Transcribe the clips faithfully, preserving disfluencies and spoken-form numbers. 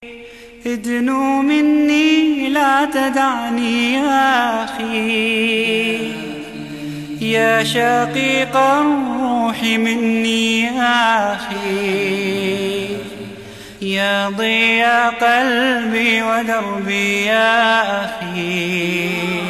ادنو مني لا تدعني يا أخي، يا شقيق الروح مني يا أخي، يا ضياء قلبي ودربي يا أخي،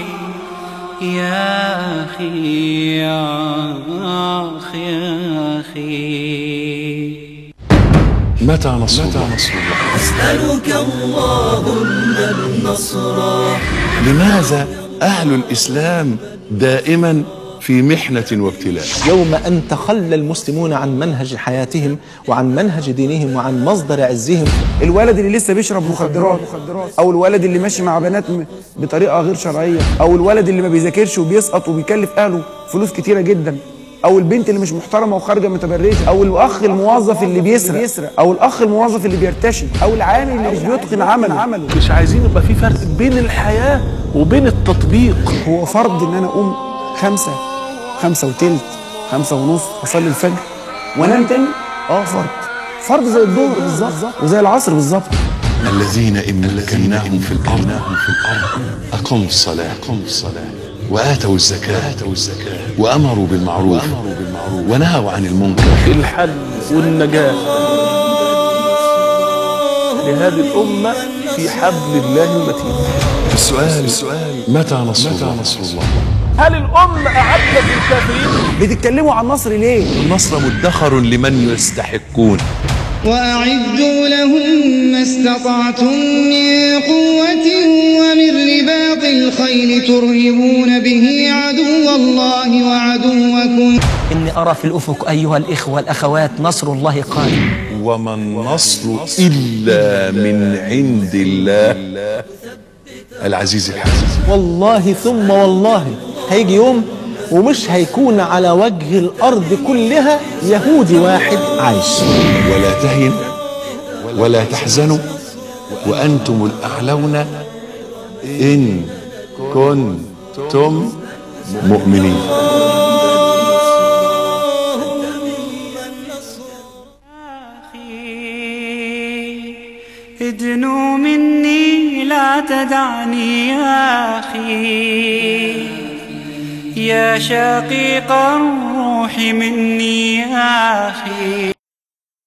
يا أخي يا أخي يا أخي. متى نصر الله؟ أسألك اللهم النصر. لماذا أهل الإسلام دائما في محنة وابتلاء؟ يوم أن تخلى المسلمون عن منهج حياتهم وعن منهج دينهم وعن مصدر عزهم. الولد اللي لسه بيشرب مخدرات، أو الولد اللي ماشي مع بنات بطريقة غير شرعية، أو الولد اللي ما بيذاكرش وبيسقط وبيكلف أهله فلوس كتيرة جدا، أو البنت اللي مش محترمة وخارجة متبرجة، أو الأخ الموظف اللي بيسرق، أو الأخ الموظف اللي بيرتشي، أو العامل اللي مش بيتقن عمله. مش عايزين يبقى في فرق بين الحياة وبين التطبيق. هو فرض إن أنا أقوم خمسة خمسة وتلت خمسة ونص أصلي الفجر وأنام تاني؟ آه فرض فرض زي الظهر بالظبط وزي العصر بالظبط. الذين إن مكناهم في الأرض أقاموا الصلاة وآتوا الزكاة وأمروا بالمعروف ونهوا عن المنكر. الحل والنجاة لهذه الأمة في حبل الله المتين. السؤال متى نصر الله؟ هل الأمة أعدت الكافرين؟ بتتكلموا عن نصر ليه؟ النصر مدخر لمن يستحقون. وأعدوا لهم ما استطعتم من قوة ومن رباط الخيل ترهبون به عدو الله وعدوكم. إني أرى في الأفق أيها الإخوة والأخوات نصر الله قادم. وما النصر إلا من عند الله العزيز الحكيم. والله ثم والله هيجي يوم ومش هيكون على وجه الأرض كلها يهودي واحد عايش. ولا تهنوا ولا تحزنوا وأنتم الأعلون إن كنتم مؤمنين. ادنو مني لا تدعني يا أخي، يا شقيق الروح مني يا أخي.